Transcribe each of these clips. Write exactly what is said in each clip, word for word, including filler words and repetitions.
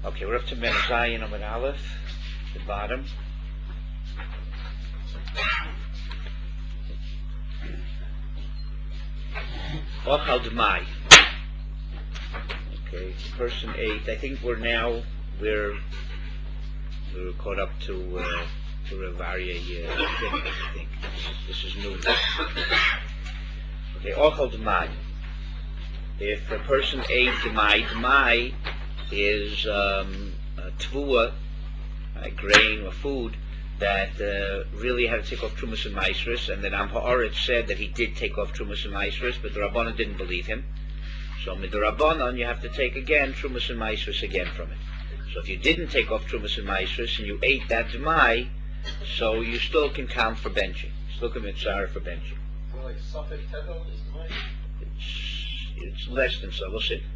Okay, we're up to Mem Zayin Amud Aleph, the bottom. Ochal D'mai. Okay, person eight. I think we're now we're we're caught up to uh, to Revarya uh, I think this is new. Okay, Ochal D'mai. If a person ate D'mai, D'mai is um, a tvua, a grain or food that uh, really had to take off Trumas and Maisris, and then Am Ha'aretz said that he did take off Trumas and Maisris, but the Rabbanan didn't believe him. So with the Rabbanan, you have to take again Trumas and Maisris again from it. So if you didn't take off Trumas and Maisris and you ate that D'mai, so you still can count for benching. Still can mitzvah for benching. So like Suffolk Tevel is D'mai? It's, it's less than so, we'll see.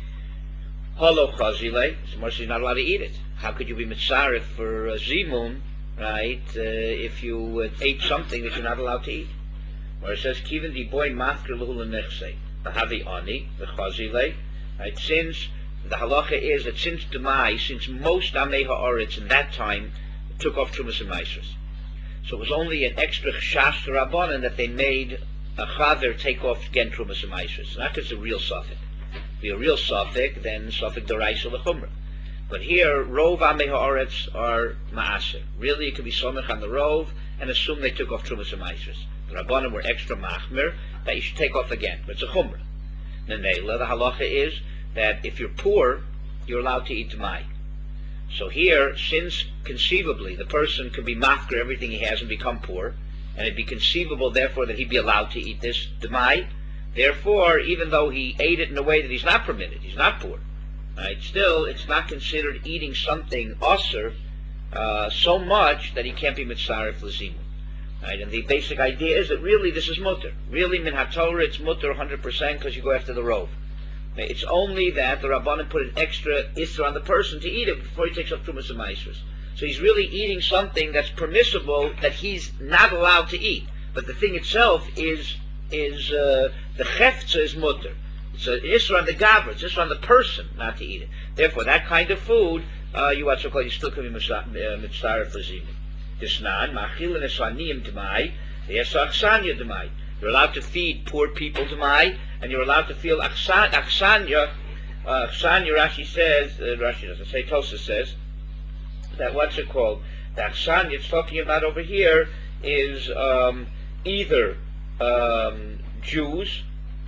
Holo Chazile, you're not allowed to eat it. How could you be mitzaref for uh, Zimun, right, uh, if you uh, ate something that you're not allowed to eat? Where it says, Kivin di boy mafkir l'hula nechse, v'havi ani, v'chazile, right, since the halacha is that since D'mai, since most Amei Ha'aretz in that time took off Trumas and Maisros. So it was only an extra chashash to Rabbanan that they made a chaver take off again Trumas and Maisros. Not because it's a real suffix. If be a real suffix, then suffix d'oraisa l'chumra. But here, rov Amei Ha'aretz are ma'aser. Really, it could be somech on the rov and assume they took off Trumas and Maisros. The Rabbanan were extra machmir that you should take off again, but it's a chumra. Nenela, the halacha is that if you're poor, you're allowed to eat D'mai. So here, since conceivably the person could be mafker everything he has and become poor, and it'd be conceivable therefore that he'd be allowed to eat this D'mai, therefore, even though he ate it in a way that he's not permitted, he's not poor, right? Still, it's not considered eating something usher uh, so much that he can't be mitzaref l'zimun. Right? And the basic idea is that really this is mutter. Really, min haTorah, it's mutter one hundred percent because you go after the rov. It's only that the Rabbanan put an extra isra on the person to eat it before he takes up Trumas and Maisros. So he's really eating something that's permissible that he's not allowed to eat. But the thing itself is is uh, the cheftza is mutter. It's an isra on the gavra, it's isra on the person not to eat it. Therefore, that kind of food, uh, you what's called, you still can be mitzvah for zimun. Disnan machil and esaniyim d'mai, the esachsanya d'mai. You're allowed to feed poor people D'mai, and you're allowed to feel achsan, achsanya. Uh, achsanya, Rashi says, uh, Rashi doesn't say, Tosa says, that what's it called? The achsanya it's talking about over here is um, either um, Jews,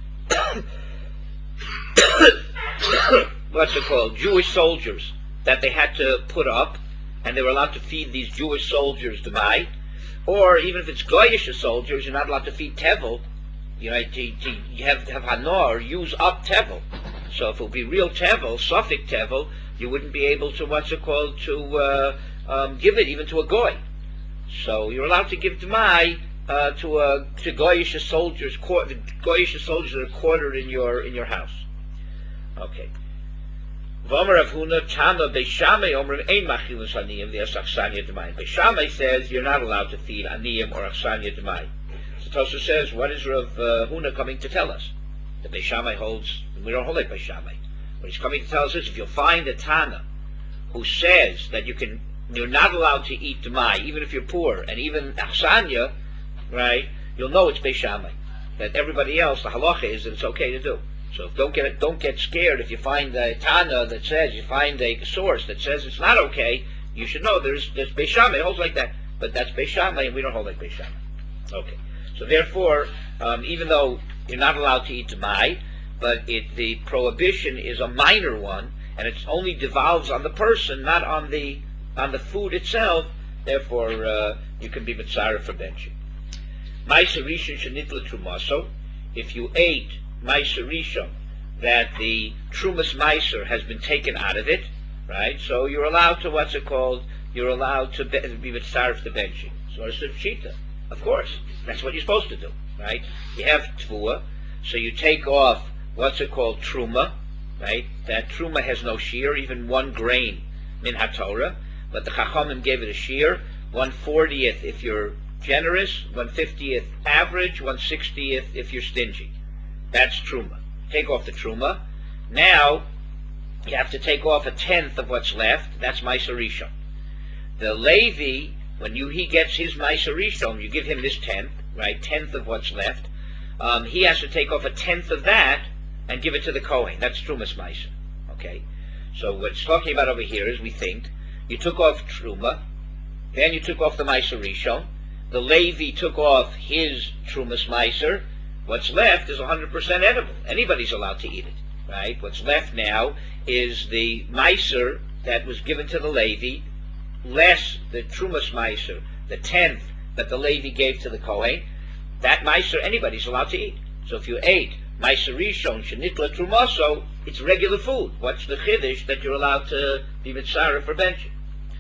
what's it called? Jewish soldiers that they had to put up, and they were allowed to feed these Jewish soldiers D'mai. Or even if it's goyish soldiers, you're not allowed to feed tevel. You know, to, to you have to have hanor or use up tevel. So if it would be real tevel, suffix tevel, you wouldn't be able to what's it called to uh, um, give it even to a goy. So you're allowed to give D'mai uh, to a to goyish soldiers, goyish soldiers that are quartered in your in your house. Okay. Beishamai says you're not allowed to feed aniyim or achsanya d'mai. So Tosa says, what is Rav uh, Huna coming to tell us? The Beishamai holds, we don't hold like Beishamai. What he's coming to tell us is, if you'll find a Tana who says that you can, you're not allowed to eat d'mai, even if you're poor, and even achsanya, right? You'll know it's Beishamai. That everybody else, the halacha is that it's okay to do. So don't get don't get scared if you find a Tana that says, you find a source that says it's not okay, you should know there's there's Beishamai holds like that, but that's Beishamai and we don't hold like Beishamai. Okay. So therefore, um, even though you're not allowed to eat D'mai, but it, the prohibition is a minor one, and it only devolves on the person, not on the on the food itself, therefore uh, you can be mitzaref for benching. Ma'aser rishon shenitla trumaso, if you ate Ma'aser Rishon, that the Trumas Ma'aser has been taken out of it, right? So you're allowed to, what's it called? You're allowed to be, be mitzaref the benching. So it's a shita. Of course, that's what you're supposed to do, right? You have tvua, so you take off, what's it called? Truma, right? That Truma has no shear, even one grain min haTorah, but the Chachamim gave it a shear, one fortieth if you're generous, one fiftieth average, one sixtieth if you're stingy. That's Truma. Take off the Truma. Now, you have to take off a tenth of what's left. That's Meiser Rishon. The Levi, when you he gets his Meiser Rishon, you give him this tenth, right? Tenth of what's left. Um, he has to take off a tenth of that and give it to the Kohen. That's Trumas Meiser. Okay. So what it's talking about over here is, we think, you took off Truma, then you took off the Meiser Rishon. The Levi took off his Trumas Meiser. What's left is one hundred percent edible. Anybody's allowed to eat it, right? What's left now is the Meiser that was given to the Levi, less the Trumas Meiser, the tenth that the Levi gave to the Kohen. That Meiser, anybody's allowed to eat. So if you ate Meiser Rishon Shenitla Trumaso, it's regular food. What's the Chiddush that you're allowed to be mitzaref for benching?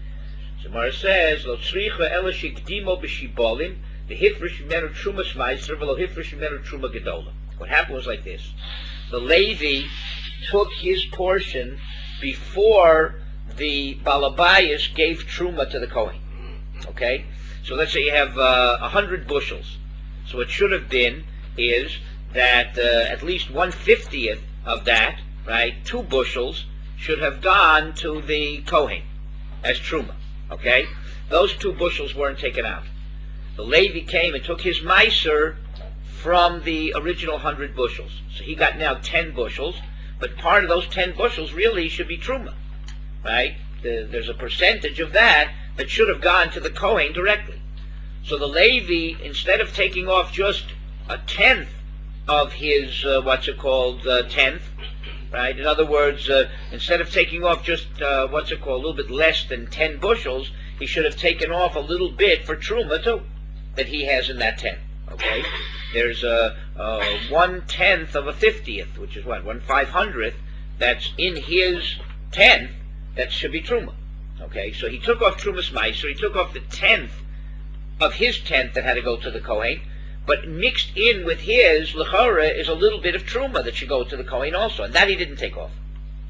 So Mara says, Lo tzricha ela shigdimo b'shibolim, the hifresh menu Trumas Meiser, v'lo hifresh menu Truma Gedola. What happened was like this. The Levi took his portion before the Balabayas gave Truma to the Kohen. Okay? So let's say you have uh, one hundred bushels. So it should have been is that uh, at least one fiftieth of that, right, two bushels, should have gone to the Kohen as Truma. Okay? Those two bushels weren't taken out. The Levi came and took his Meiser from the original one hundred bushels. So he got now ten bushels, but part of those ten bushels really should be Truma. Right? The, there's a percentage of that that should have gone to the Kohen directly. So the Levi, instead of taking off just a tenth of his, uh, what's it called, uh, tenth, right? In other words, uh, instead of taking off just, uh, what's it called, a little bit less than ten bushels, he should have taken off a little bit for Truma too, that he has in that tenth, okay? There's a, a one-tenth of a fiftieth, which is what, one five-hundredth, that's in his tenth, that should be Truma, okay? So he took off Trumas Meiser, he took off the tenth of his tenth that had to go to the Kohen, but mixed in with his, L'chora, is a little bit of Truma that should go to the Kohen also, and that he didn't take off.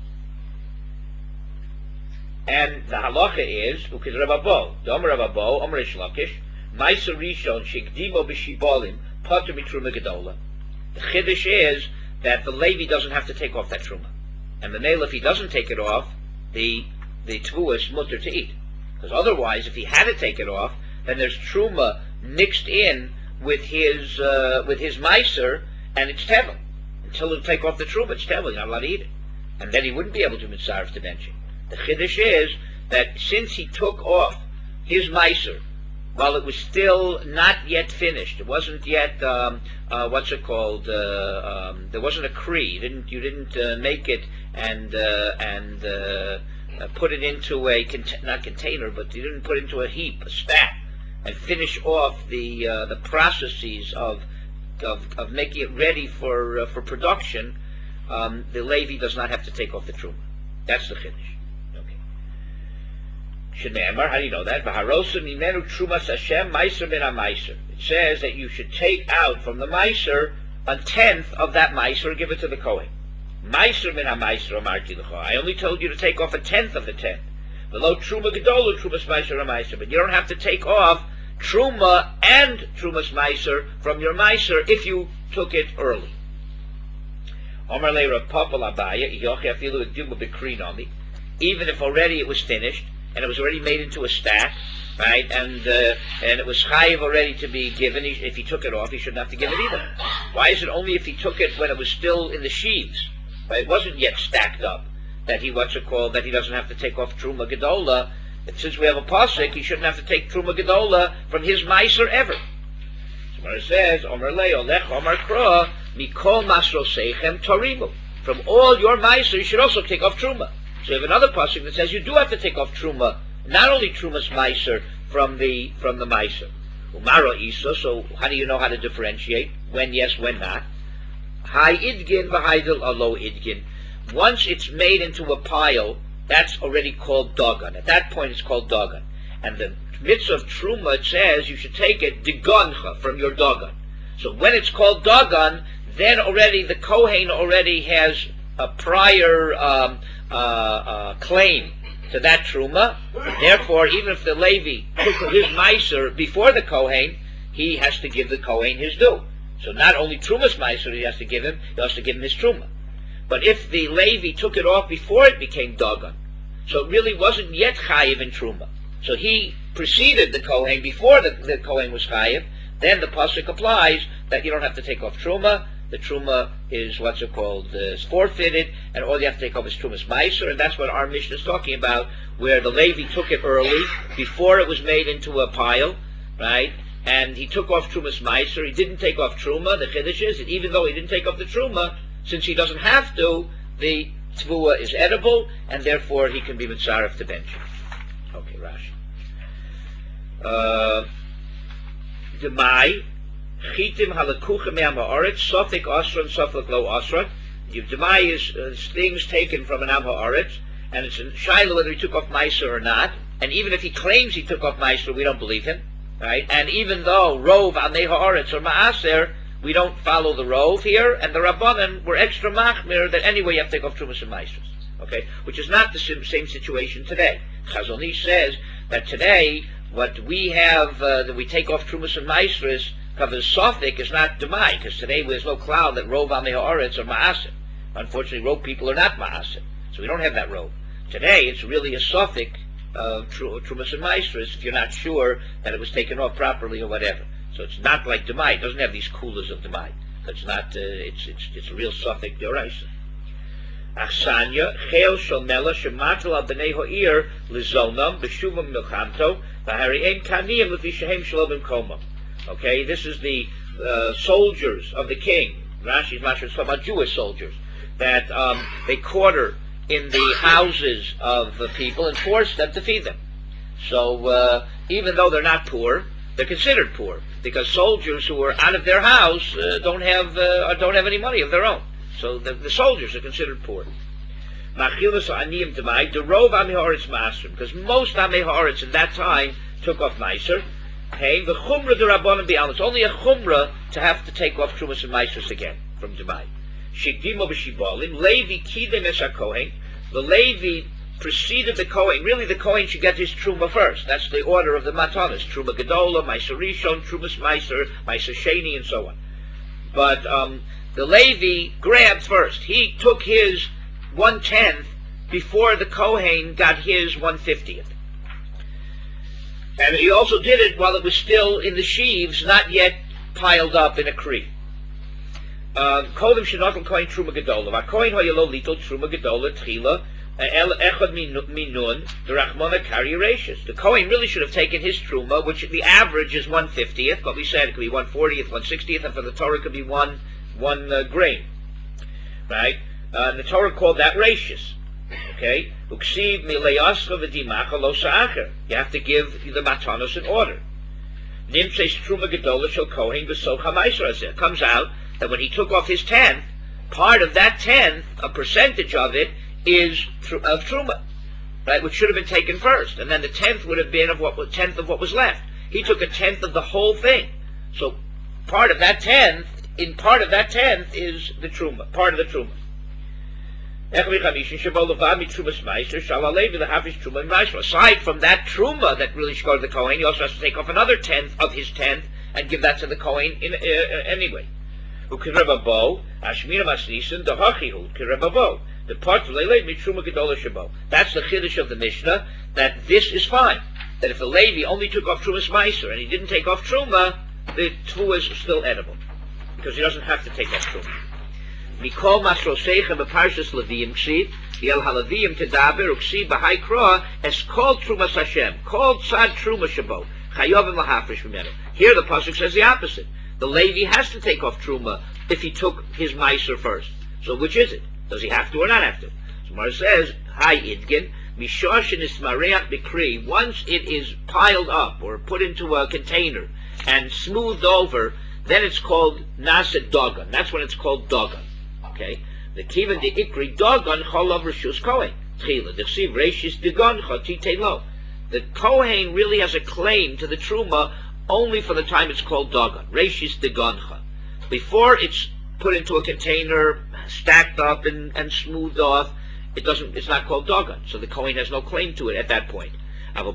And the halacha is, Ukid Rababo, Dom Rababo, Omer Reish Lakish, Meiser Rishon, Shigdimo B'Shibolim, Potter Mitruma Gedola. The Chiddush is that the Levi doesn't have to take off that Truma. And the Mele, if he doesn't take it off, the the Tvu is mutter to eat. Because otherwise, if he had to take it off, then there's Truma mixed in with his uh, with his Meiser, and it's Tevel. Until he'll take off the Truma, it's Tevel, you're not allowed to eat it. And then he wouldn't be able to mitzaref to benching. The Chiddush is that since he took off his Meiser while it was still not yet finished, it wasn't yet, um, uh, what's it called, uh, um, there wasn't a Kri, you didn't, you didn't uh, make it and, uh, and uh, uh, put it into a, cont- not container, but you didn't put it into a heap, a stack, and finish off the uh, the processes of, of of making it ready for uh, for production. Um, the Levi does not have to take off the Truma. That's the Chiddush. Okay. Shneimar, how do you know that? V'harosa mimenu Trumas Hashem Meiser min ha-Meiser. It says that you should take out from the Meiser a tenth of that Meiser and give it to the Kohen. Meiser min ha-Meiser amarti l'cho. I only told you to take off a tenth of the tenth. Below Truma Gedola, Trumas Meiser ha-Meiser. But you don't have to take off Truma and Trumas Meiser from your Meiser if you took it early. Omer le Rav Papa Abaya, Yochi afilu eduma b'kri nami. Even if already it was finished and it was already made into a stack, right? And uh, and it was chayiv already to be given. He, if he took it off, he shouldn't have to give it either. Why is it only if he took it when it was still in the sheaves? Right? It wasn't yet stacked up that he what's it called that he doesn't have to take off Truma Gedola. Since we have a pasuk, he shouldn't have to take Truma Gedola from his Meiser ever. So it says, Omer le Olech Omer Kra Mikol Masroseichem Torimu. From all your Meiser, you should also take off Truma. So you have another pasuk that says you do have to take off Truma, not only Trumas Meiser from the from the Meiser. Umaro Isa. So how do you know how to differentiate when yes, when not? Hai Idgin v'Haidel Alo Idgin. Once it's made into a pile, that's already called Dagan. At that point, it's called Dagan. And the mitzvah of Truma, it says you should take it Digoncha from your Dagan. So when it's called Dagan, then already the Kohen already has a prior um, uh, uh, claim to that Truma. Therefore, even if the Levi took his Meiser before the Kohen, he has to give the Kohen his due. So not only Trumas Meiser he has to give him, he has to give him his Truma. But if the Levi took it off before it became Dagon, so it really wasn't yet Chayiv in Truma. So he preceded the Kohen before the, the Kohen was Chayiv, then the Pasuk applies that you don't have to take off Truma. The Truma is what's it called, uh, is forfeited, and all you have to take off is Trumas Meiser, and that's what our Mishnah is talking about, where the Levi took it early, before it was made into a pile, right? And he took off Trumas Meiser. He didn't take off Truma. The Chiddush is that even though he didn't take off the Truma, since he doesn't have to, the Tvua is edible, and therefore he can be Mitzaref to bench it. Okay, Rashi. Uh, Demai, Chitim halakuchem me'am ha'aretz, sofik osran, sofik lo osran. Demai is uh, things taken from an am ha'aretz, and it's a shiloh whether he took off Meiser or not. And even if he claims he took off Meiser, we don't believe him, right? And even though Rov amei ha'aretz or Ma'aser, we don't follow the Rov here, and the Rabbanan were extra machmir that anyway you have to take off Trumas and Meisers, okay? Which is not the same situation today. Chazon Ish says that today what we have uh, that we take off Trumas and Meisers covers Sofik is not Demai, because today there's no cloud that Rov amei ha'aretz or Ma'aser. Unfortunately, Rov people are not Ma'aser, so we don't have that Rov. Today it's really a Sofik of Trumas and Meisers if you're not sure that it was taken off properly or whatever. So it's not like Demai. It doesn't have these coolers of Demai. It's not. Uh, it's it's it's a real Suffolk Deoraisa. Achsanya Chel Shomela Shematel Al Bnei Ho'ir Lizonam B'Shuvim Milchamto V'Hariyim Kaniyim L'Vishahem Shalom Komam. Okay, this is the uh, soldiers of the king. Rashi's Mashal is talking about Jewish soldiers that um, they quarter in the houses of the people and force them to feed them. So uh, even though they're not poor, they're considered poor, because soldiers who are out of their house uh, don't have uh, don't have any money of their own. So the, the soldiers are considered poor. Because most Amei Haaretz in that time took off Meiser. Hey, the Chumrah the Rabbanan B'Alma. It's only a Chumrah to have to take off Trumas and Meisers again from Demai. Shigdimo b'Shibolim Levi Kidem es HaKohen. The Levi preceded the Kohen. Really, the Kohen should get his Truma first. That's the order of the Matanas. Truma Gedola, Meiser Rishon, Trumas Meiser, Meiser Sheni, and so on. But um, the Levi grabbed first. He took his one-tenth before the Kohen got his one-fiftieth. And he also did it while it was still in the sheaves, not yet piled up in a creek. Kodem Shenotl Kohen Truma Gedola. Kohen Hoyelo Little Truma Gedola Tchila. The Kohen really should have taken his truma, which the average is one fiftieth, but we said it could be one fortieth, one sixtieth, and for the Torah it could be one one uh, grain, right? Uh, and the Torah called that rachis. Okay, you have to give the matanos in order. It comes out that when he took off his tenth, part of that tenth, a percentage of it, is of truma, right, which should have been taken first, and then the tenth would have been of what was tenth of what was left. He took a tenth of the whole thing, so part of that tenth, in part of that tenth is the truma, part of the truma. Aside from that truma that really should go to the Kohen, he also has to take off another tenth of his tenth and give that to the Kohen in, uh, uh, anyway. The part that's the chiddush of the Mishnah, that this is fine. That if the Levi only took off Trumas Meiser and he didn't take off Truma, the Tvua is still edible, because he doesn't have to take off Truma. Mikol Masroseichem b'Parshas Leviim ksiv, Yel HaLeviim tedaber uksiv b'Hai Kroah es called Trumas Hashem, called Tzad Truma Shabo, Chayovim lahafresh b'menu. Here the pasuk says the opposite. The Levi has to take off Truma if he took his Meiser first. So which is it? Does he have to or not have to? So Mar says, Hi Idgin, Mishoshin is Mareach Bikri, once it is piled up or put into a container and smoothed over, then it's called Naset Dogon. That's when it's called Dogon. Okay? The Kivan de Ikri Dogon Cholav Rishus Kohen. Tchila, Dechsiv Reshis Degon Chotite Lo. The Kohen really has a claim to the Truma only for the time it's called Dogon. Reshis Degoncha. Before it's put into a container, stacked up and, and smoothed off, it doesn't. It's not called Dogon, so the Kohen has no claim to it at that point. Lo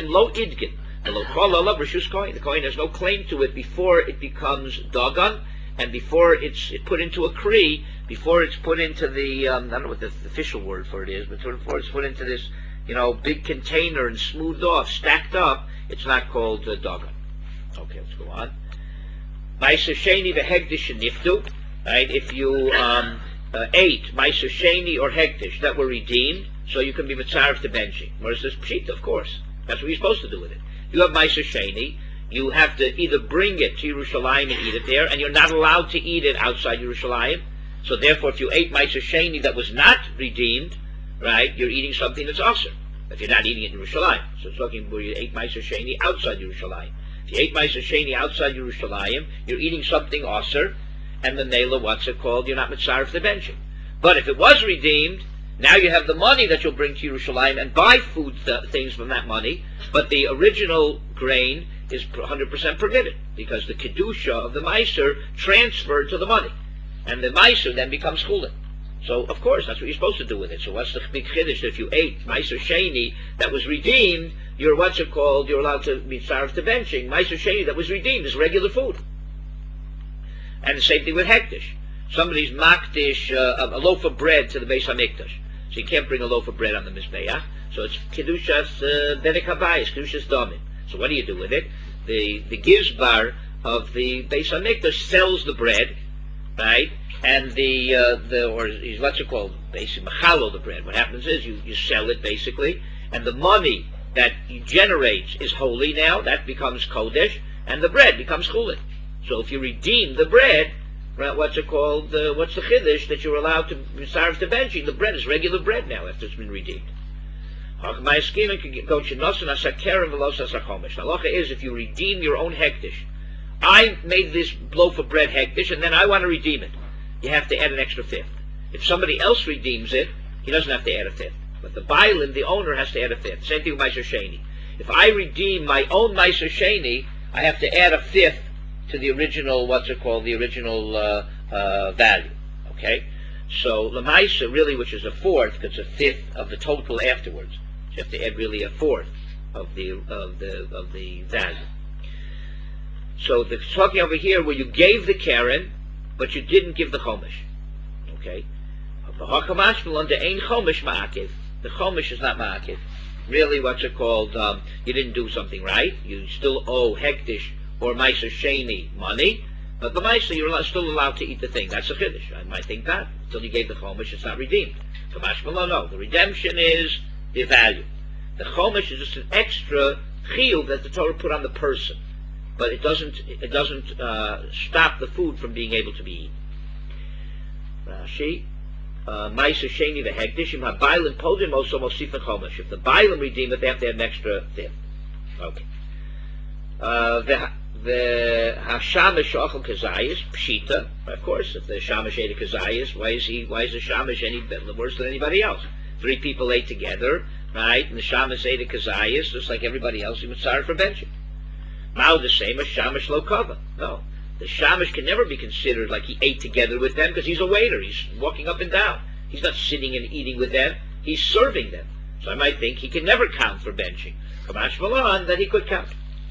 Idgin, the Kohen has no claim to it before it becomes Dogon, and before it's put into a kri, before it's put into the, um, I don't know what the official word for it is, but before it's put into this, you know, big container and smoothed off, stacked up, it's not called uh, dagan. Okay, let's go on. Ma'aser sheni v'hekdesh niftu, right? If you um, uh, ate ma'aser sheni or hekdesh that were redeemed, so you can be mitzaref to benching. Whereas this pshita, of course, that's what you're supposed to do with it. If you have ma'aser sheni, you have to either bring it to Yerushalayim and eat it there, and you're not allowed to eat it outside Yerushalayim. So therefore, if you ate ma'aser sheni that was not redeemed, right, you're eating something that's asur. If you're not eating it in Yerushalayim, so it's talking where you ate ma'aser sheni outside Yerushalayim. If you ate ma'aser sheni outside Yerushalayim, you're eating something asur, and the nela, what's it called? You're not mitzaref the benching. But if it was redeemed, now you have the money that you'll bring to Yerushalayim and buy food th- things from that money, but the original grain is one hundred percent permitted, because the kedusha of the ma'aser transferred to the money, and the ma'aser then becomes chulin. So of course that's what you're supposed to do with it. So what's the big chiddush? If you ate ma'aser sheni that was redeemed, you're what's it called? You're allowed to be sarf to benching. Ma'aser sheni that was redeemed is regular food. And the same thing with hekdesh. Somebody's makdish uh, a loaf of bread to the Beis Hamikdash, so you can't bring a loaf of bread on the mizbeach. So it's kedushas uh, bedek habayis, kedushas damim. So what do you do with it? The the gizbar of the Beis Hamikdash sells the bread, right? And the uh, the or is what's it called? Basically, machalo the bread. What happens is you, you sell it basically, and the money that you generate is holy now. That becomes kodesh, and the bread becomes chulin. So if you redeem the bread, right, what's it called? Uh, what's the chiddush that you're allowed to serve to benching? The bread is regular bread now after it's been redeemed. Halacha is if you redeem your own hekdesh. I made this loaf of bread hekdesh, and then I want to redeem it. You have to add an extra fifth. If somebody else redeems it, he doesn't have to add a fifth. But the bailim, the owner, has to add a fifth. Same thing with ma'aser sheni. If I redeem my own ma'aser sheni, I have to add a fifth to the original, what's it called, the original uh, uh, value. Okay? So l'maisa really, which is a fourth, because it's a fifth of the total afterwards. So you have to add really a fourth of the of the of the value. So the talking over here where you gave the keren, but you didn't give the chomish. Okay? The ein chomish ma'akiv. The chomish is not ma'akiv. Really, what's it called? Um, you didn't do something right. You still owe hekdesh or ma'aser sheni money, but the ma'aser you're still allowed to eat the thing. That's a chiddush. I might think that until you gave the chomish, it's not redeemed. Kamash Malon, no. The redemption is the value. The chomish is just an extra chiyuv that the Torah put on the person, but it doesn't it doesn't uh, stop the food from being able to be eaten. Rashi. Ma'aser sheni v'hekdesh im ha'bailim podim also mosifin chomish. If the bailim redeem it, they have to add an extra fifth. Okay. Uh, the the hashamish ochel kazayis pshita. Of course, if the shamish ate a kazayis, why is he? Why is the shamish any worse than anybody else? Three people ate together, right? And the shamish ate a kazayis, just like everybody else. He was sorry for benching. Now the same as shamish lo kava. No, the shamish can never be considered like he ate together with them because he's a waiter. He's walking up and down. He's not sitting and eating with them. He's serving them. So I might think he can never count for benching. Kamash Malan that he could count.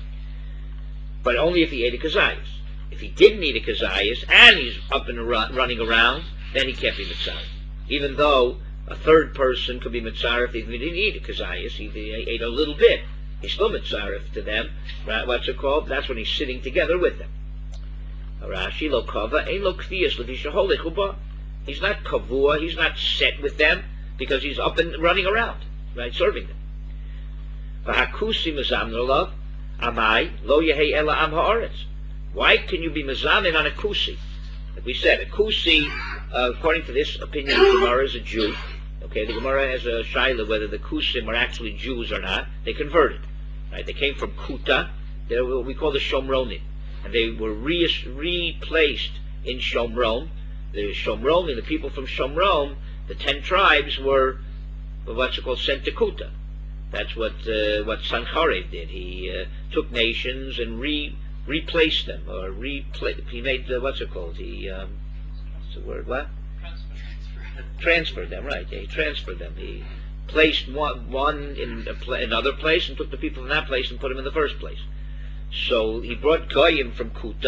But only if he ate a kazayas. If he didn't eat a kazayas and he's up and run, running around, then he can't be mitzaref. Even though a third person could be mitzaref if he didn't eat a kazayas, he ate a little bit. He's still mitzaref to them. Right? What's it called? That's when he's sitting together with them. Rashi lo kava ein lo kfiyas levisha holich uba. He's not kavua. He's not set with them because he's up and running around, right, serving them. V'hakusi mezamnulav. Amai lo yehei ela am haaretz. Why can you be mezamin on a kusi? Like we said, a kusi, uh, according to this opinion, the Gemara is a Jew. Okay, the Gemara has a shaila whether the kusim are actually Jews or not. They converted, right? They came from Kuta. They were what we call the Shomronim, and they were re- replaced in Shomron. The Shomron and the people from Shomron, the ten tribes, were what's it called sent to Kuta. That's what uh, what Sanchariv did. He uh, took nations and re replaced them, or repla- he made uh, what's it called? He um, what's the word? What? Transfer. Transferred them, right? Yeah, he transferred them. He placed one one in a pl- another place and took the people from that place and put them in the first place. So he brought Goyim from Kuta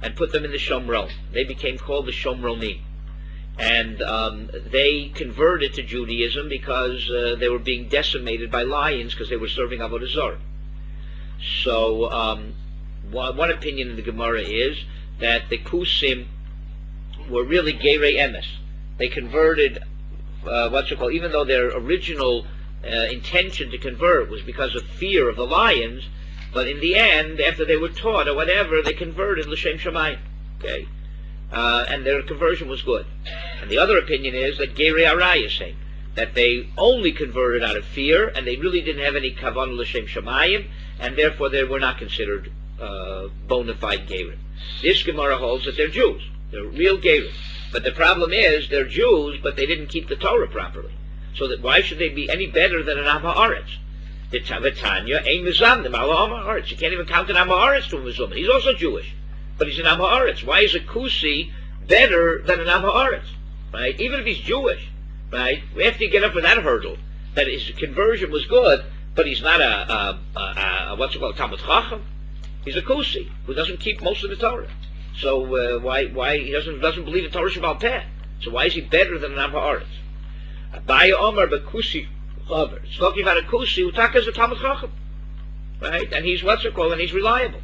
and put them in the Shomron. They became called the Shomronim. And um, they converted to Judaism because uh, they were being decimated by lions because they were serving Avodah Zarah. So um, one, one opinion in the Gemara is that the Kusim were really Gerei Emes. They converted, uh, what's it called, even though their original uh, intention to convert was because of fear of the lions, but in the end, after they were taught or whatever, they converted L'Shem Shamayim. Okay? Uh, and their conversion was good. And the other opinion is that Gerei Arai is saying that they only converted out of fear, and they really didn't have any kavanah l'shem shamayim, and therefore they were not considered uh, bona fide Gerim. This Gemara holds that they're Jews. They're real Gerim. But the problem is, they're Jews, but they didn't keep the Torah properly. So that why should they be any better than an Am Haaretz? The Tanya ain't mizamnim al Am Haaretz. You can't even count an Am Haaretz to a mizamim. He's also Jewish, but he's an Am Haaretz. Why is a Kusi better than an Am Haaretz? Right? Even if he's Jewish, right? We have to get up with that hurdle that his conversion was good, but he's not a, a, a, a what's it called, Talmud Chacham. He's a Kusi who doesn't keep most of the Torah. So uh, why why he doesn't doesn't believe in Torah Shabbat Peh? So why is he better than an Am Haaretz? Abaya Omar b'Kusi Chaver. It's talking about a Kusi who taka is a Talmud Chacham, right? And he's what's it called, and he's reliable.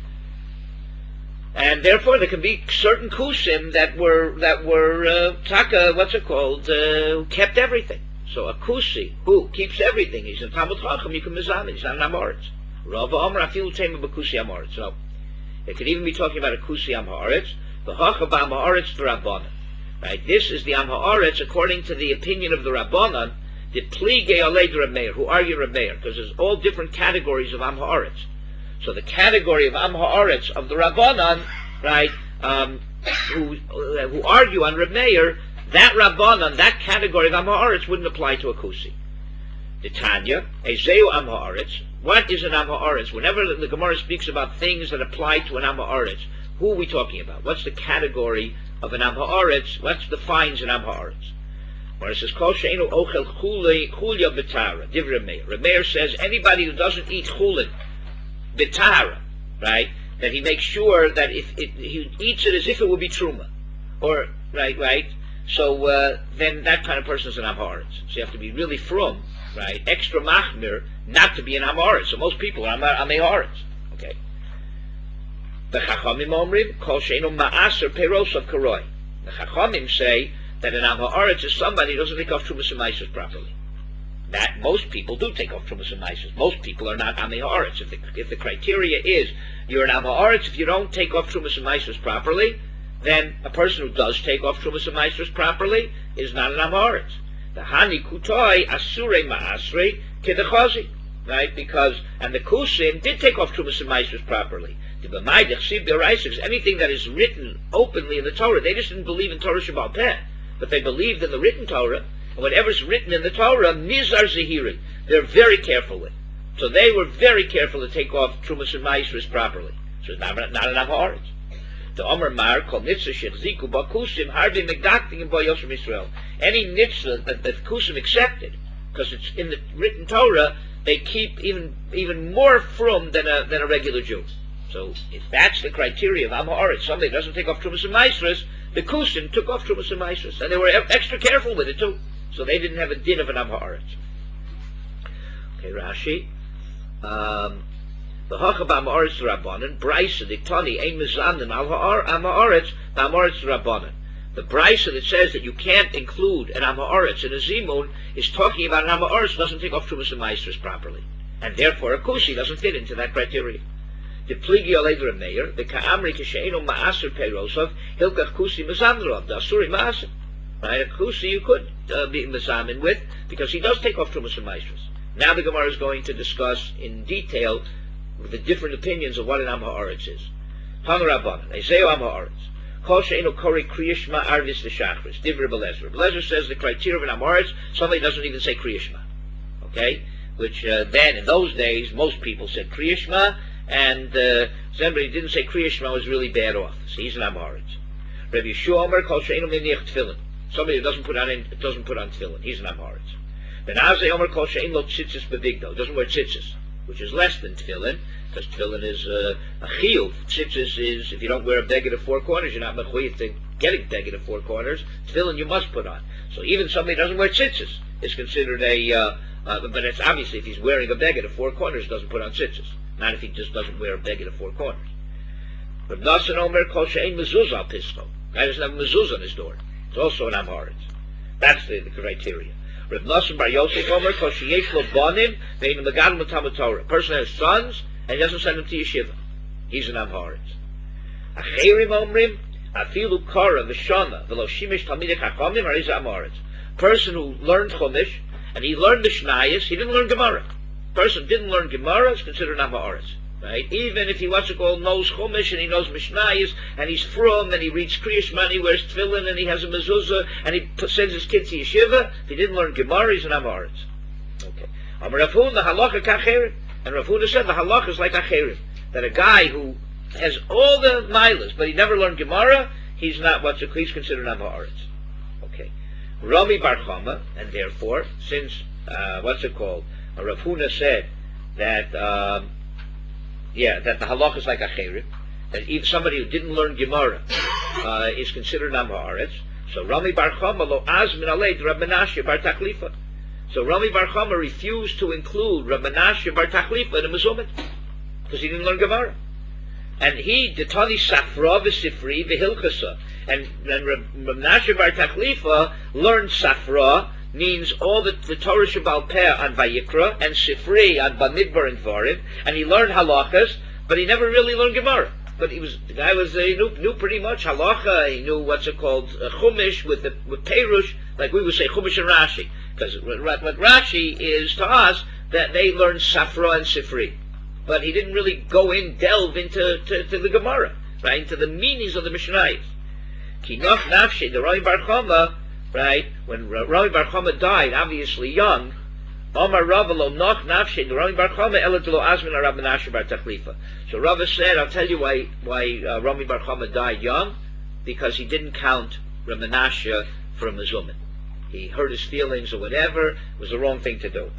And therefore, there can be certain kusim that were that were uh, taka, what's it called, uh, who kept everything. So a kusi who keeps everything, he's a Talmud Chacham, you can mizamin, he's not an Amoritz. Rav Amar afilu tema b'kusi Amoritz. No, it could even be talking about a kusi Am Haaretz. The hacha b'Am Haaretz the Rabbanan. Right, this is the Am Haaretz according to the opinion of the Rabbanan, the plige alei Reb Meir, who argue Reb Meir, because there's all different categories of Am Haaretz. So the category of Am Haaretz of the Rabbanan, right, um, who uh, who argue on Reb Meir, that Rabbanan, that category of Am Haaretz wouldn't apply to a Kusi. The Tanya, Ezeu Am Haaretz. What is an Am Haaretz? Whenever the, the Gemara speaks about things that apply to an Am Haaretz, who are we talking about? What's the category of an Am Haaretz? What defines an Am Haaretz? Where it says, Kol she'enu ochel chulya b'tara, div Reb Meir. Reb Meir says anybody who doesn't eat chulin b'tara, right, that he makes sure that if it, he eats it as if it would be truma, or right, right. So uh, then that kind of person is an Am Haaretz. So you have to be really frum, right, extra machmir, not to be an Am Haaretz. So most people are Am Haaretz. Okay. The Chachamim omrim kol she'enu ma'aser peros of karoi. The Chachamim say that an Am Haaretz is somebody who doesn't take off trumas and maasros properly. That most people do take off trumas and maasros. Most people are not Am Haaretz. If the, if the criteria is you're an Am Haaretz, if you don't take off trumas and maasros properly, then a person who does take off trumas and maasros properly is not an Am Haaretz. The hani kutoi asure ma'asrei kedechazi, right? Because and the kusim did take off trumas and maasros properly. The b'maydech sib b'raisik, anything that is written openly in the Torah, they just didn't believe in Torah Shabbat Peh, but they believed in the written Torah. And whatever's written in the Torah, nizar zehiri, they're very careful with. So they were very careful to take off trumas and maasros properly. So it's not, not an Am Haaretz. The Omer Mar called Nitzah Shechziku Bakusim Harbi Megdakting in Yosem Israel. Any Nitzah that the Kusim accepted, because it's in the written Torah, they keep even even more frum than a than a regular Jew. So if that's the criteria of Am Haaretz, somebody doesn't take off trumas and maasros, the Kusim took off trumas and maasros, and they were extra careful with it too. So they didn't have a din of an Am Haaretz. Okay, Rashi. Um, the Hacha b'Am Haaretz Rabbanan, Brisa diktani ein mizamnim al Am Haaretz b'Am Haaretz Rabbanan. The Brisa that says that you can't include an Am Haaretz in a zimun is talking about an Am Haaretz who doesn't take off trumas and maasros properly, and therefore a kusi doesn't fit into that criteria. The pligi alei Reb Meir, the ka'amri kisheinu ma'aser peirosov hilkach kusi mizamnrov the asuri ma'aser. Right, a kusi you could uh, be mizamin with because he does take off trumas and maasros. Now the Gemara is going to discuss in detail the different opinions of what an Am Haaretz is. Tan Rabbanan, Ezeu Am Haaretz. Kol she'enu kori kriyishma arvis v'shachris. Div Rebbe Lezer. Rebbe Lezer says the criteria of an Am Haaretz, somebody doesn't even say kriyishma. Okay? Which uh, then, in those days, most people said kriyishma, and uh, somebody who didn't say kriyishma was really bad off. So he's an Am Haaretz. Rabbi Yeshua Omer, kol she'enu meniach tefillin. Somebody who doesn't put on in, doesn't put on tefillin. He's an Am Haaretz. Ben Azai Omer kol she'en lo tzitzis bebigdo. Doesn't wear tzitzis, which is less than tefillin. because tefillin is uh, a chiyuv. Tzitzis is, if you don't wear a beged of four corners, you're not mechuyev to get a beged of four corners. Tefillin you must put on. So even somebody who doesn't wear tzitzis is considered a, uh, uh, but it's obviously if he's wearing a beged of four corners, doesn't put on tzitzis. Not if he just doesn't wear a beged of four corners. But Nasan Omer kol she'ein mezuzah al pischo. Guy doesn't have a mezuzah on his door. It's also an amharitz. That's the, the criteria. Rav Nasan bar Yosef Omer kol sheyesh lo banim ve'ein megadol l'talmud Torah. A person has sons and he doesn't send them to yeshiva. He's an amharitz. Acherim omrim afilu kara v'shana v'lo shimish talmidei chachamim are his amharitz. Person who learned chumash and he learned the Mishnayos, he didn't learn Gemara. Person didn't learn Gemara is considered an amharitz. Right? Even if he what's it called knows Chumash and he knows Mishnayos and he's from and he reads Kriyash Man, he wears tefillin and he has a mezuzah and he p- sends his kids to yeshiva, if he didn't learn Gemara, he's an amharitz. Okay. Amar Rav Huna, the halacha kacherim, and Rav Huna said the halacha is like acherim, that a guy who has all the milas but he never learned Gemara, he's not what's it, he's considered an amharitz. Okay. Rami bar Chama, and therefore, since uh, what's it called, uh, Rav Huna said that. Um, Yeah, that the halacha is like acherim, that even somebody who didn't learn Gemara uh, is considered an amharitz. So Rami bar Chama lo azmin alei Rab Menashe bar Tachlifa. So Rami bar Chama refused to include Rab Menashe bar Tachlifa in the Mezumah because he didn't learn Gemara, and he detani safra v'sifri v'hilchasa, and and Rab Menashe bar Tachlifa learned safra. Means all the, the Torah Shabbal Peh on Vayikra and Sifri on Bamidbar and Dvarim, and he learned halachas, but he never really learned Gemara. But he was the guy was uh, he knew, knew pretty much halacha. He knew what's it called uh, Chumash with the, with Perush, like we would say Chumash and Rashi, because what, what Rashi is to us that they learned Safra and Sifri, but he didn't really go in delve into to, to the Gemara, right, into the meanings of the Mishnayos. Kinach Nafshi the Rami bar Chama. Right, when Rami bar Chama died, obviously young, Omar Rava lo noch nafshe, the Rami bar Chama ela lo azmin Rab Menashe bar Tachlifa. So Rava said, I'll tell you why why uh, Rami bar Chama died young, because he didn't count Rab Menashe for a mezumah. He hurt his feelings or whatever. It was the wrong thing to do.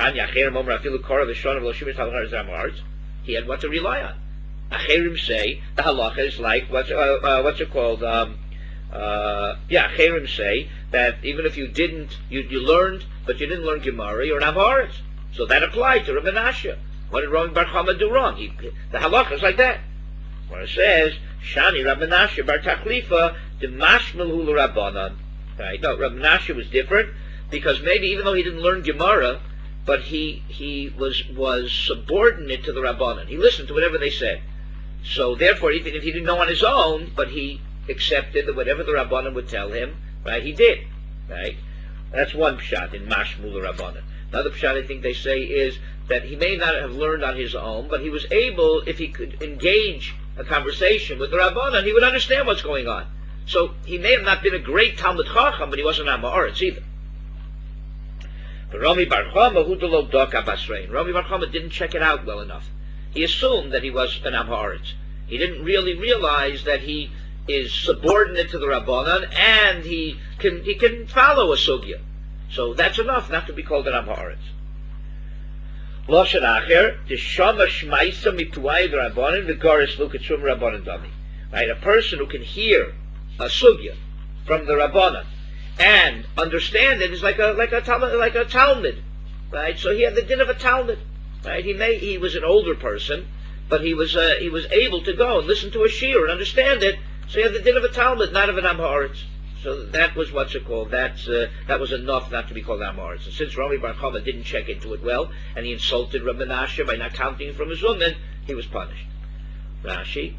He had what to rely on. Acherim say the halacha is like what's uh, uh, what's it called? Um, Uh, yeah, Acherim say that even if you didn't, you, you learned, but you didn't learn Gemara, you're an amharitz. So that applied to Rab Menashe. What did Rami bar Chama do wrong? He, the halacha is like that. When it says, Shani Rab Menashe bar Tachlifa, the mashmalu l'Rabbanan. Right? No, Rab Menashe was different, because maybe even though he didn't learn Gemara, but he he was was subordinate to the Rabbanan. He listened to whatever they said. So therefore, even if he didn't know on his own, but he accepted that whatever the Rabbanan would tell him, right, he did, right? That's one pshat in Mashmul Rabbanan. Another pshat I think they say is that he may not have learned on his own, but he was able, if he could engage a conversation with the Rabbanan, he would understand what's going on. So he may have not been a great Talmud Chacham, but he wasn't an Amoritz either. But Rami bar Chama, who delo doka basrein. Rami bar Chama didn't check it out well enough. He assumed that he was an Amoritz. He didn't really realize that he is subordinate to the Rabbanan, and he can he can follow a sugya. So that's enough not to be called an amharitz. Lashon acher, tishama shmaisa mituayid Rabbanan v'garis lukatzum Rabbanan dami. Right, a person who can hear a sugya from the Rabbanan and understand it is like a like a like a Talmud, right? So he had the din of a Talmud, right? He may he was an older person, but he was uh, he was able to go and listen to a shiur and understand it. So he had the din of a Talmud, not of an amharitz. So that was what's it called. That's uh, that was enough not to be called amharitz. And since Rami bar Chama didn't check into it well, and he insulted Rab Menashe by not counting from his woman, he was punished. Rashi,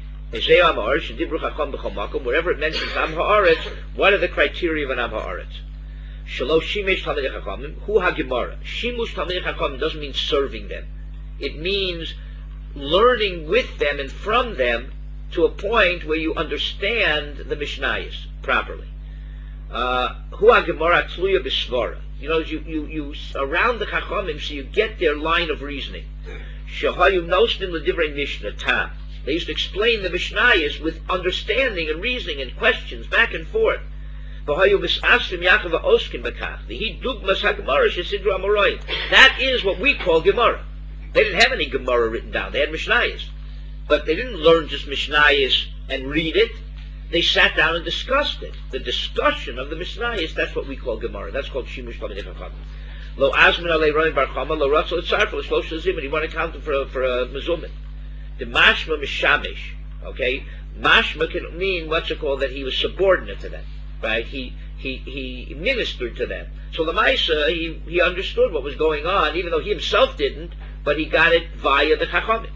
wherever it mentions amharitz, what are the criteria of an amharitz? Shelo shimesh talmidei chachamim hu hagemara. Shimush talmidei chachamim doesn't mean serving them. It means learning with them and from them, to a point where you understand the Mishnayos properly. Hu ha-gemara tluya b'svara. You know, you, you, you around the Chachamim, so you get their line of reasoning. Shehayu nosnim l'divrei Mishnah tam. They used to explain the Mishnayos with understanding and reasoning and questions back and forth. V'hayu mis'asrim yachav ha'oskin b'kach. V'hi dugmas ha-gemara shesidru amorayin. That is what we call Gemara. They didn't have any Gemara written down. They had Mishnayos. But they didn't learn just Mishnayos and read it. They sat down and discussed it. The discussion of the Mishnayos, that's what we call Gemara. That's called Shimush Talmidei Chacham. Lo azmin alei roim bar chama, lo ratzel etzarfel, lo shlosh zimun. You want to count them for a, for a mezumin. The mashma mishamish, okay? Mashma can mean, what's it called, that he was subordinate to them, right? He he he ministered to them. So the Maisa, he, he understood what was going on, even though he himself didn't, but he got it via the Chachamim.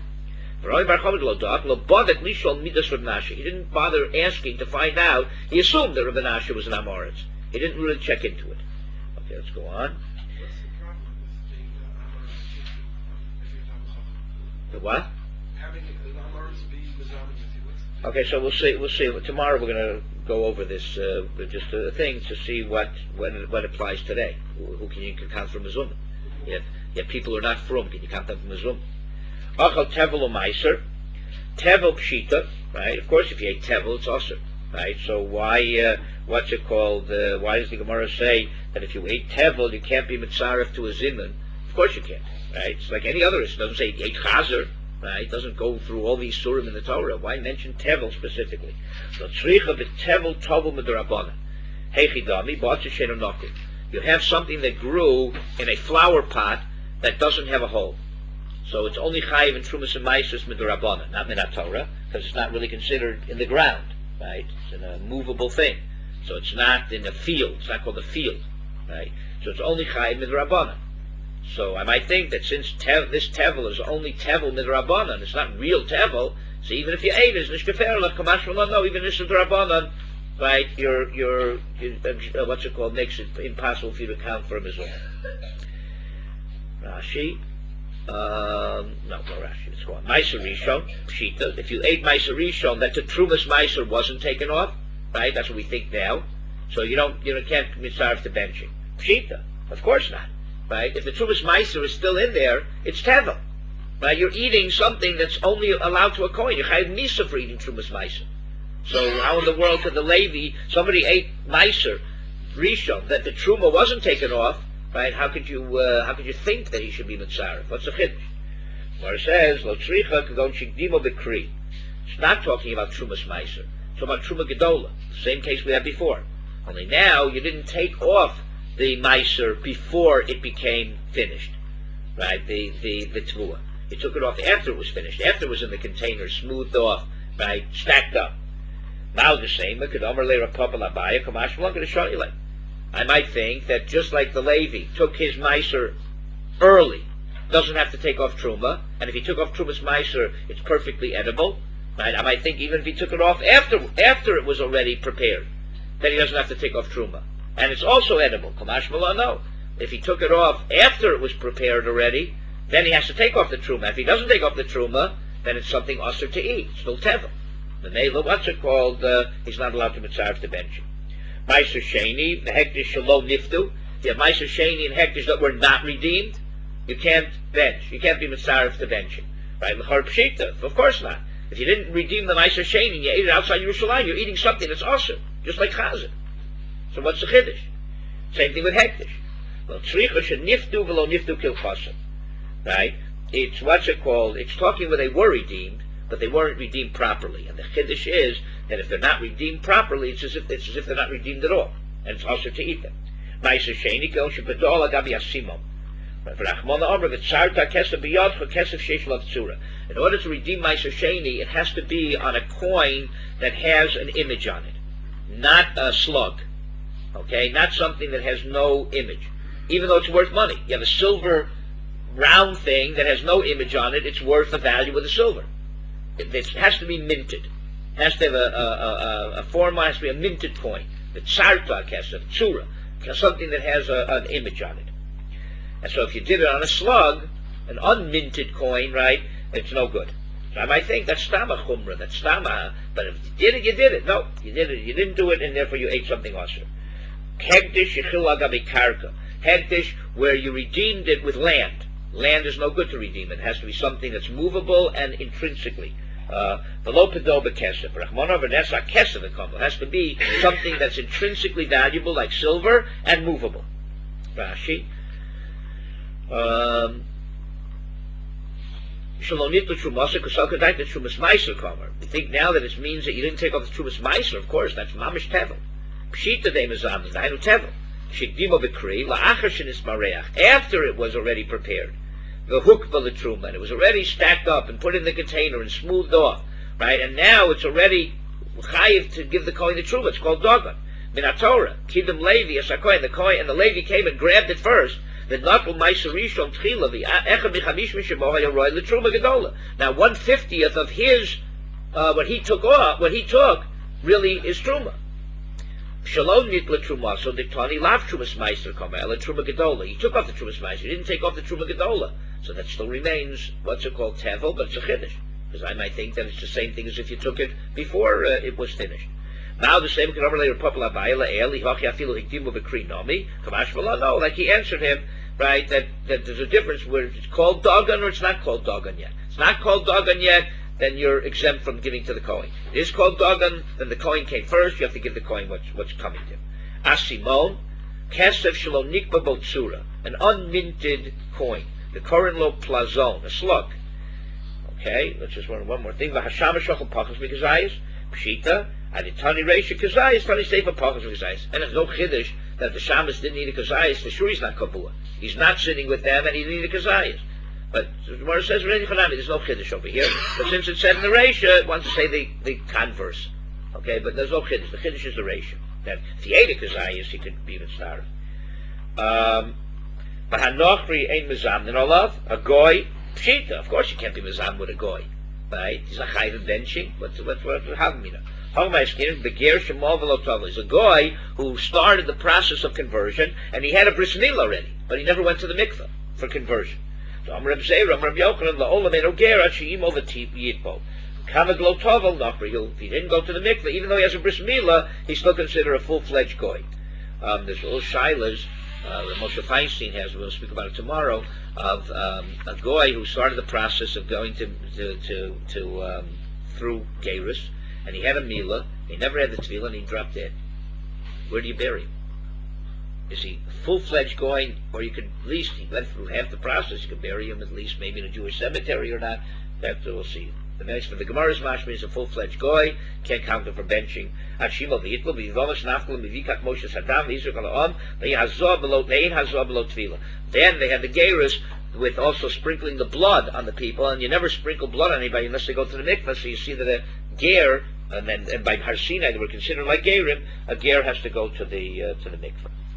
He didn't bother asking to find out. He assumed that Rabbi Nasha was an Amoritz. He didn't really check into it. Okay, let's go on. The what? Okay, so we'll see. We'll see. Tomorrow we're going to go over this, uh, just a thing to see what what, what applies today. Who, who can you can count from Mezumah? If if people are not from, can you count them from Mezumah? Achal tevel u'maiser, tevel pshita, right? Of course, if you ate tevel, it's also, right? So why, uh, what's it called? Uh, why does the Gemara say that if you ate tevel, you can't be mitzaref to a zimun? Of course you can't, right? It's like any other. It doesn't say you ate chazer, right? It doesn't go through all these surim in the Torah. Why mention tevel specifically? So tzricha b'tevel tovel midrabanan. Heichidami b'atz shenu nokim. You have something that grew in a flower pot that doesn't have a hole. So it's only chayiv in trumas and maisus midrabanan, not minat Torah, because it's not really considered in the ground, right? It's in a movable thing. So it's not in a field. It's not called a field, right? So it's only chayiv midrabanan. So I might think that since tev, this tevel is only tevel midrabanan, it's not real tevel. So even if you ate it, it's nishkefer kamash no, even this is midrabanan, right? You're, you're, you, uh, what's it called? Makes it impossible for you to count for a mizrah. Rashi. Um, no, no Rashi. It's called Meiser Rishon, Pshita. If you ate Meiser Rishon, that the Trumas Meiser wasn't taken off, right? That's what we think now. So you don't, you know, can't mitzaref to benching. Pshita, of course not, right? If the Trumas Meiser is still in there, it's tevel, right? You're eating something that's only allowed to a kohen. You're chayav nisa for eating Trumas Meiser. So how in the world could the Levi, somebody ate Meiser Rishon, that the Truma wasn't taken off, right? How could you uh, how could you think that he should be mitzaref? What's the chiddush? Where it says lo tzricha kagon shigdimo bekri. It's not talking about trumas meiser. It's talking about truma gedola. Same case we had before. Only now you didn't take off the meiser before it became finished, right? The the the tvua. You took it off after it was finished. After it was in the container, smoothed off, right? Stacked up. Now the same. I might think that just like the Levi took his meiser early, doesn't have to take off truma, and if he took off truma's meiser, it's perfectly edible. Right? I might think even if he took it off after after it was already prepared, then he doesn't have to take off truma, and it's also edible. Kamash Mala, no. If he took it off after it was prepared already, then he has to take off the truma. If he doesn't take off the truma, then it's something usher to eat, still tevel. The neighbor, what's it called? Uh, he's not allowed to mitzaref to bench. Meiser Sheni, the hektish shalom niftu. You have Meiser Sheni and hektish that were not redeemed. You can't bench. You can't be mitzaref to benching. Right? L'char pshita. Of course not. If you didn't redeem the Meiser Sheni and you ate it outside Yerushalayim, you're eating something that's awesome, just like chazer. So what's the chiddush? Same thing with hektish. Well, tzricha should niftu v'lo niftu kilchasim. Right? It's what's it called? It's talking where they were redeemed, but they weren't redeemed properly. And the chiddush is that if they're not redeemed properly, it's as if it's as if they're not redeemed at all, and it's also to eat them. Ma'aser sheni kol shebedola gabi asimon. In order to redeem Ma'aser Sheni, it has to be on a coin that has an image on it, not a slug. Okay, not something that has no image, even though it's worth money. You have a silver round thing that has no image on it; it's worth the value of the silver. It, it has to be minted. It has to have a, a, a, a form. It has to be a minted coin. The tzarta kesef, tsura, something that has a, an image on it. And so if you did it on a slug, an unminted coin, right, it's no good. So I might think that's stama chumra, that's stama, but if you did it, you did it. No, you did it. You didn't do it, and therefore you ate something also. Hegdish yechil agabi karka. Hegdish, where you redeemed it with land. Land is no good to redeem it. It has to be something that's movable and intrinsically. Below pedo bekesef. Rachmana v'nesa kesef v'kombo. It has to be something that's intrinsically valuable, like silver, and movable. Rashi. Um, Shalonit l'trumasa kusal kadait the trumas meiser cover. You think now that it means that you didn't take off the trumas meiser? Of course, that's mamish tevel. Pshita de mezam dainu tevel. Shigdimo b'kri la'achar shenis mareach. After it was already prepared, the hook for the truma, and it was already stacked up and put in the container and smoothed off, right? And now it's already chayiv to give the kohen the truma. It's called dogon. Minatorah, Kidam Levi, as a kohen, the kohen and the Levi came and grabbed it first. The natul meiser rishon tchila the echad michamish mishemo hayaroy l'truma gedola. Now one fiftieth of his uh, what he took off, what he took, really is truma. Shalom nit l'truma, so diktani lav trumas meiser kama el truma gedola. He took off the trumas meiser. He didn't take off the truma gedola, so that still remains what's it called tevel, but it's a chiddush. Because I might think that it's the same thing as if you took it before uh, it was finished. Now the same can overlay Repapala Baila Eli Hokia Filo Hikdimu Bekri Nomi, Kamash Vala, no, like he answered him, right, that, that there's a difference where it's called Dogon or it's not called Dogon yet. It's not called Dogon yet, then you're exempt from giving to the Kohen. It is called Dogon, then the Kohen came first, you have to give the Kohen what's, what's coming to him. Asimon, Kesef Shalom Nikba Botsura, an unminted coin, the Koren Lo Plazon, a slug. Okay, let's just one, one more thing. V'hashama Shochel Pachas Mikazayis, Pshita, and the Tani Reisha Kazayis, Tani Sefer Pachas Mikazayis. And there's no chiddush that the Shamas didn't need a Kazayis, for sure he's not Kabua. He's not sitting with them and he didn't need a Kazayis. But the Gemara says, there's no chiddush over here. But since it said in the Reisha, it wants to say the, the converse. Okay, but there's no chiddush. The chiddush is the Reisha. That if he ate a Kazayis, he could be even started. Um, V'hanochri ein mezam, then olav, a goy, Pshita, of course you can't be mezam with a goy, right? He's a chayv of benching. What's what what havmina? Hagma'iskin beger shemol v'lo is a goy who started the process of conversion, and he had a bris milah already, but he never went to the mikveh for conversion. So Amar Reb Zeir, Amar Reb Yochanan, la'olam eno ger ad she'imo v'yitpo. Kama lo tovel nachri. If he didn't go to the mikveh, even though he has a bris milah, he's still considered a full-fledged goy. Um, there's little shilas. Uh, Moshe Feinstein has, we'll speak about it tomorrow, of um, a goy who started the process of going to to to, to um, through Geirus, and he had a milah, he never had the tefillah, and he dropped dead. Where do you bury him? Is he a full-fledged goy, or you could at least, he went through half the process, you could bury him at least maybe in a Jewish cemetery or not, that we'll see. The next for the Gemara's mashma is a full-fledged goy, can't count him for benching. Hashimo v'yitlo v'yivomas nafkol v'yikat Moshe Saddam v'yisrael kalaon v'yihazor below le'in hazor below tefillah. Then they had the gerus with also sprinkling the blood on the people, and you never sprinkle blood on anybody unless they go to the mikveh. So you see that a ger, and then and by Har Sinai they were considered like gerim, a ger has to go to the uh, to the mikveh.